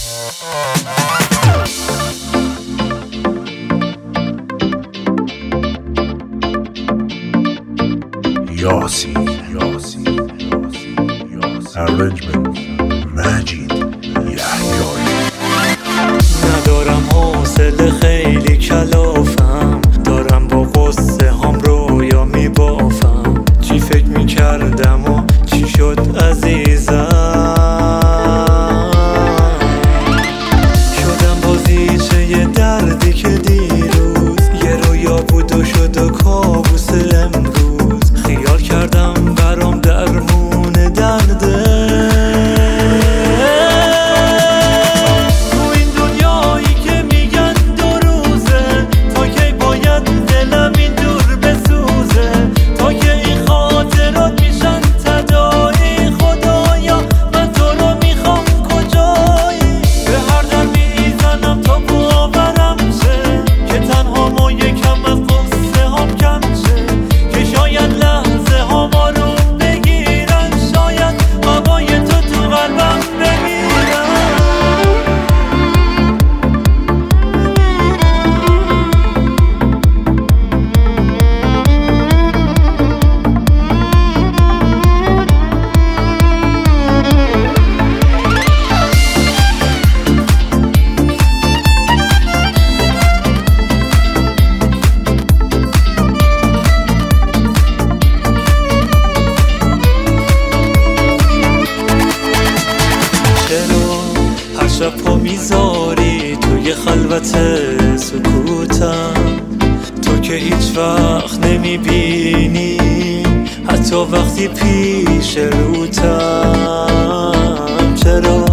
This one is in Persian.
Yasin. Arrangement مجید یحیایی. ندارم حوصله خیلی کلافم، دارم با قصه هم رویا میبافم. چی فکر میکردم و چی شد عزیزم، شدم بازیچه یه دردی که دیروز یه رویا بود و شد و کابوس امروز. خیال کردم برام درمون درده، شب پا میذاری توی خلوت سکوتم، تو که هیچ وقت نمیبینی حتی وقتی پیش روتم. چرا